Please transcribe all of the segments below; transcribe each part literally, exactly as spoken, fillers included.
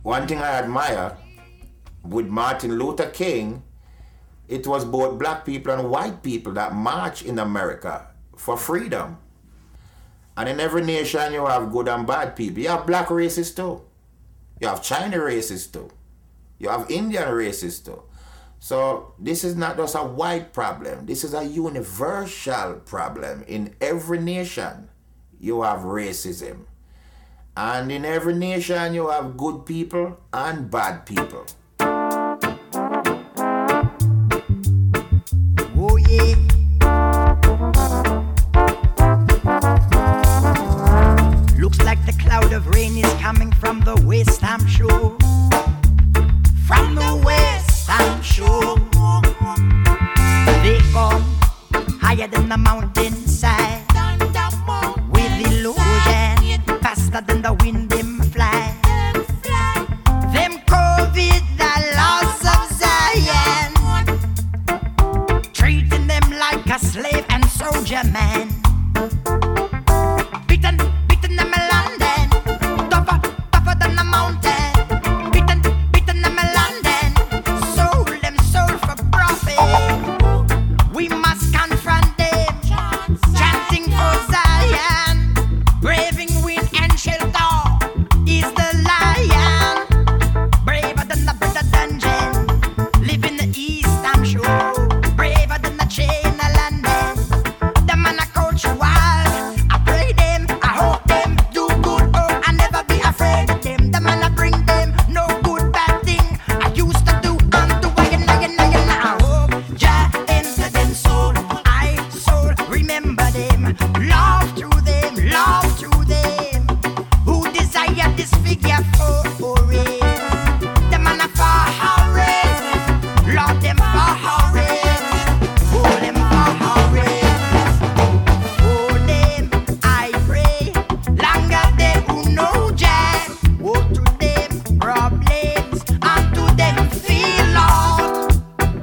One thing I admire with Martin Luther King, it was both black people and white people that marched in America for freedom. And in every nation you have good and bad people. You have black racists too. You have China racists too. You have Indian racists too. So this is not just a white problem. This is a universal problem. In every nation you have racism. And in every nation you have good people and bad people. Oh yeah. Looks like the cloud of rain is coming from the west, I'm sure. From the west, I'm sure. They come higher than the mountainside. With illusion, faster than the wind them fly. Them COVID, the loss of Zion, treating them like a slave and soldier man. Beaten, beaten them a London, tougher, tougher than the mountain. Beaten, beaten them a London, sold them sold for profit. We must confront them, chanting for Zion, braving wind and shelter is the lion, braver than the British dungeon. Live in the east, I'm sure, braver than the chain of London. The man a coach wild, I pray them, I hope them do good. Oh, I never be afraid of them. The man a bring them no good bad thing. I used to do unto I and I and I and I hope Jah enter them soul. I soul remember them, love through them, love through them. Who desire this figure for it? The man a for horrors, love them for horrors, hold them for horrors, hold them. I pray longer they who know Jah, woe to them problems and to them feel lost.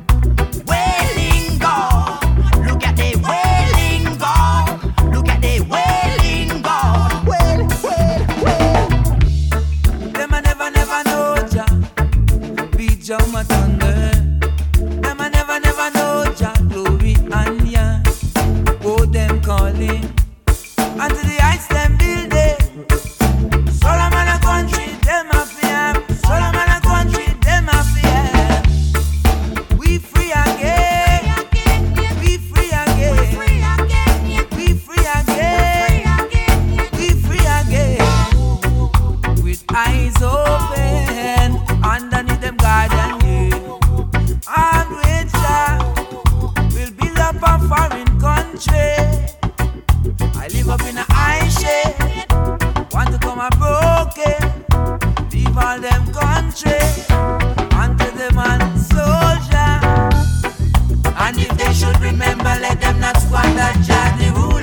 Wailing God, look at the wailing God, look at the wailing God. Wail, wail, wail. Them I never, never know Jah, beat Jah my thunder. Them I never, never know Jah, glory and yeah. Oh, them calling, and to the heights them building. Solomon a country, them a fear. Solomon a country, them a fear. We free again, we free again, we free again, we free again. With eyes open, underneath them garden gate, and with Jah, we'll build up a foreign country. I live up in a high shade, want to come a broken, leave all them country, unto the man soldier. And if they should remember, let them not squander Jah the ruler.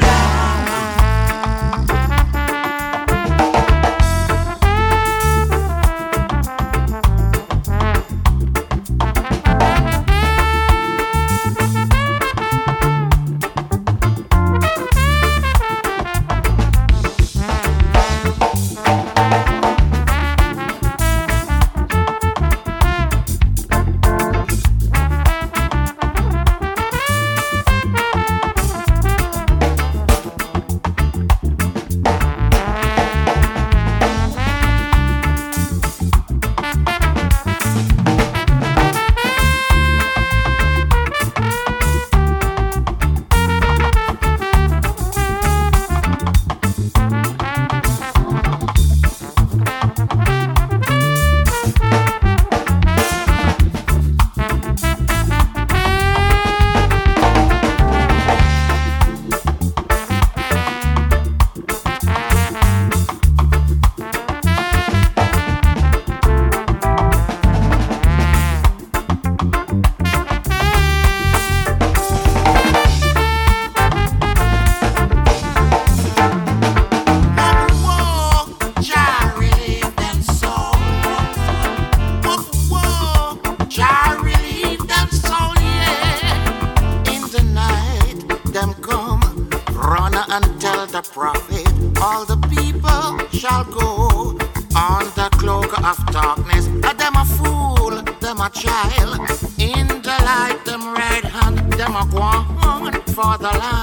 and tell the prophet, all the people shall go on the cloak of darkness. Uh, them a fool, them a child. In the light, them right hand, them a go on for the land.